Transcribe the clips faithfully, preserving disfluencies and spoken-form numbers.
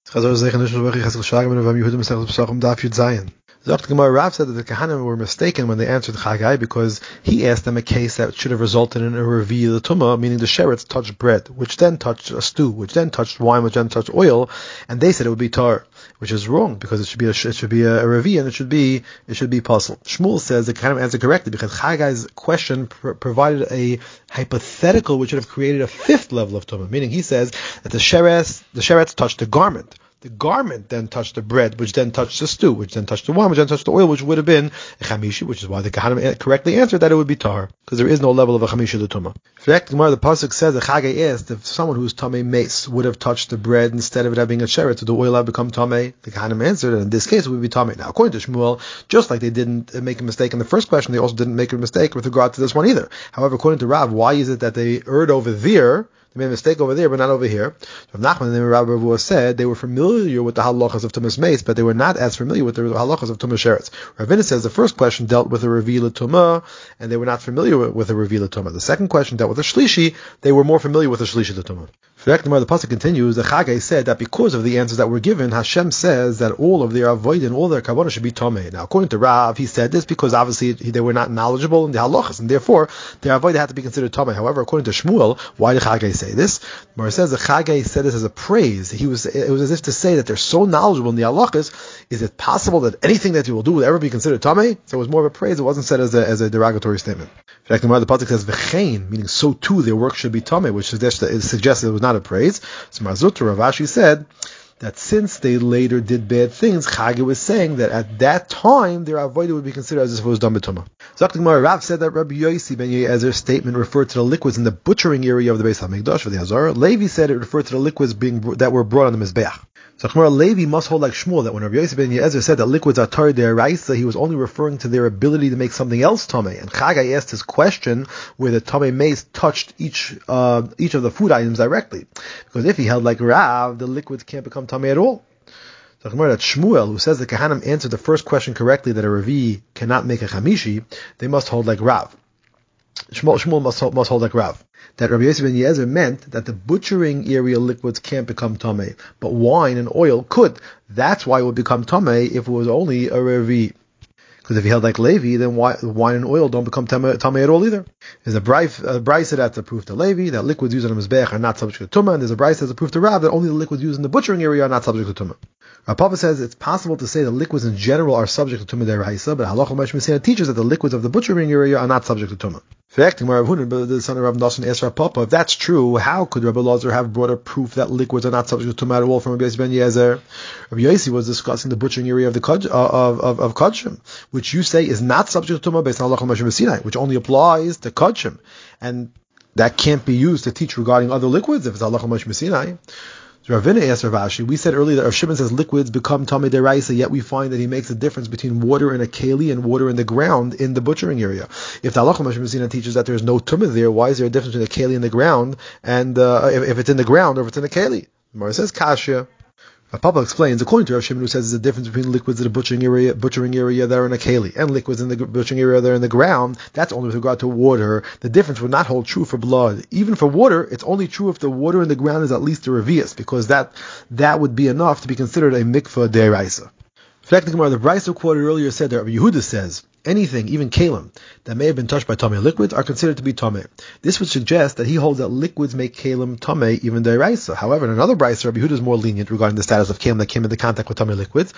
Doctor Gemara Rav said that the Kahanim were mistaken when they answered Chagai because he asked them a case that should have resulted in a reveal of tumah, meaning the sheretz touched bread, which then touched a stew, which then touched wine, which then touched oil, and they said it would be tar, which is wrong because it should be a it should be a, a reveal and it should be it should be puzzle. Shmuel says the Kahanim answered correctly because Chagai's question pr- provided a hypothetical which should have created a fifth level of tumah, meaning he says that the sheretz the sheretz touched the garment. The garment then touched the bread, which then touched the stew, which then touched the wine, which then touched the oil, which would have been a chamishi, which is why the Kahanim correctly answered that it would be tar, because there is no level of a chamishi l'tumah. In fact, the pasuk says that Chagai asked if someone who's tamei mace would have touched the bread instead of it having a sheretz, would the oil have become tamei? The Kahanim answered, and in this case it would be tamei. Now, according to Shmuel, just like they didn't make a mistake in the first question, they also didn't make a mistake with regard to this one either. However, according to Rav, why is it that they erred over there? They made a mistake over there, but not over here. Rav Nachman and Rabbi Ravua said they were familiar with the halachas of Tumas Mace, but they were not as familiar with the halachas of Tumas Sheretz. Ravina says the first question dealt with a reveal Tumah, and they were not familiar with a reveal Tumah. The second question dealt with a Shlishi, they were more familiar with a Shlishi Tumah. The pasuk continues, the Chagai said that because of the answers that were given, Hashem says that all of their avoid and all their kavanah should be tomei. Now, according to Rav, he said this because obviously they were not knowledgeable in the halachas, and therefore their avoid had to be considered tomei. However, according to Shmuel, why did Chagai say this? Mar says the Chagai said this as a praise. He was it was as if to say that they're so knowledgeable in the halachas. Is it possible that anything that you will do will ever be considered tomei? So it was more of a praise. It wasn't said as a as a derogatory statement. In fact, the pasuk says v'chein, meaning so too their work should be tomei, which suggests that it suggests that it was not a praise. So Marzutra Rav Ashi said that since they later did bad things, Chagai was saying that at that time their avodah would be considered as if it was done b'tumah. Zakh Gemara Rav said that Rabbi Yossi ben Ye'ezer's statement referred to the liquids in the butchering area of the Beis Hamikdash for the Hazara. Levi said it referred to the liquids being that were brought on the Mizbeach. So Gemara Levi must hold like Shmuel that when Rabbi Yossi ben Ye'ezer said that liquids are tar deraisa, he was only referring to their ability to make something else tamei. And Chagai asked his question where the tamei mace touched each uh, each of the food items directly, because if he held like Rav, the liquids can't become tamei at all. So Gemara that Shmuel, who says the Kahanim answered the first question correctly that a Revi cannot make a chamishi, they must hold like Rav. Shmuel, Shmuel must hold, must hold like Rav. That Rabbi Yossi ben Ye'ezer meant that the butchering area liquids can't become tamei, but wine and oil could. That's why it would become tamei if it was only a revi. Because if he held like Levi, then wine and oil don't become tamei at all either. There's a brisa that's a proof to Levi that liquids used on the mizbeach are not subject to tumah, and there's a brisa that's a proof to Rav that only the liquids used in the butchering area are not subject to tumah. Rav Papa says it's possible to say that liquids in general are subject to tumah deraisa, but halacha mashmesina teaches that the liquids of the butchering area are not subject to tumah. In fact, the son of Rav Nosson asked Rav Papa, if that's true, how could Rabbi Lazar have brought a proof that liquids are not subject to tumah at all from Rabbi Yossi ben Ye'ezer? Rabbi Yossi was discussing the butchering area of the Kod, of of of Kodshim, which you say is not subject to tumah based on halacha mashmesina, which only applies to Kodshim, and that can't be used to teach regarding other liquids if it's halacha mashmesina. Ravina asked Rav Ashi, we said earlier that Rav Shimon says liquids become tamei deraisa, yet we find that he makes a difference between water in a keli and water in the ground in the butchering area. If the halacha mashmesina teaches that there's no tumah there, why is there a difference between a keli and the ground, and uh, if, if it's in the ground or if it's in a keli? Gemara says kasha. Rav Papa explains, according to Rav Shimon, who says there's a difference between liquids in the butchering area, butchering area that are in a keli and liquids in the butchering area that are in the ground, that's only with regard to water. The difference would not hold true for blood. Even for water, it's only true if the water in the ground is at least a revius, because that that would be enough to be considered a mikvah deraisa. In fact, the Gemara, the Brisa quoted earlier said that Rabbi Yehuda says, anything, even kalim, that may have been touched by tamei liquids are considered to be tamei. This would suggest that he holds that liquids make kalim tamei, even deraisa. However, in another brisa, Rabbi Yehuda is more lenient regarding the status of kalim that came into contact with tamei liquids,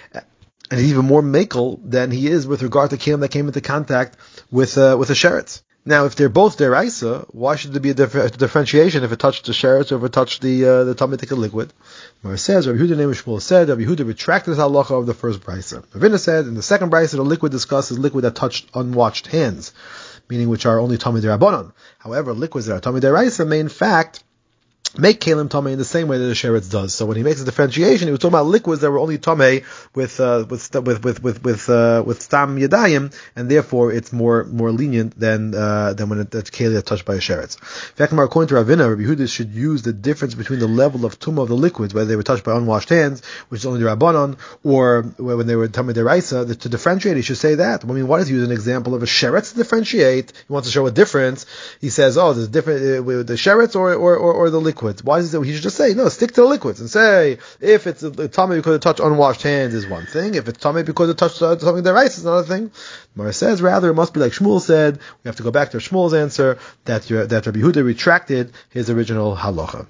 and he's even more makel than he is with regard to kalim that came into contact with uh, with a sheretz. Now, if they're both deraisa, why should there be a dif- differentiation if it touched the sheretz or if it touched the uh, the tamei liquid? Where it says, Rabbi Yehuda name Shmuel said, Rabbi Yehuda retracted his halacha of the first brisa. Ravina said, in the second brisa, the liquid discussed is liquid that touched unwashed hands, meaning which are only tamei derabanan. However, liquids that are tamei deraisa may in fact make kalim tamei in the same way that the sheretz does. So when he makes a differentiation, he was talking about liquids that were only tamei with uh, with with with with with uh, with stam yadayim, and therefore it's more more lenient than uh, than when it, it's kalim that's touched by a sheretz. In fact, according to Ravina, Rabbi Yehuda should use the difference between the level of tumah of the liquids, whether they were touched by unwashed hands, which is only the rabbanon, or when they were tamei deraisa, to differentiate. He should say that. I mean, why does he use an example of a sheretz to differentiate? He wants to show a difference. He says, oh, there's a different uh, the sheretz or or or, or the liquid. liquids. Why is it? He should just say no. Stick to the liquids and say if it's a tummy because it touched unwashed hands is one thing. If it's tummy because it touched uh, something that rice is another thing. Mara says rather it must be like Shmuel said. We have to go back to Shmuel's answer that that Rabbi Yehuda retracted his original halacha.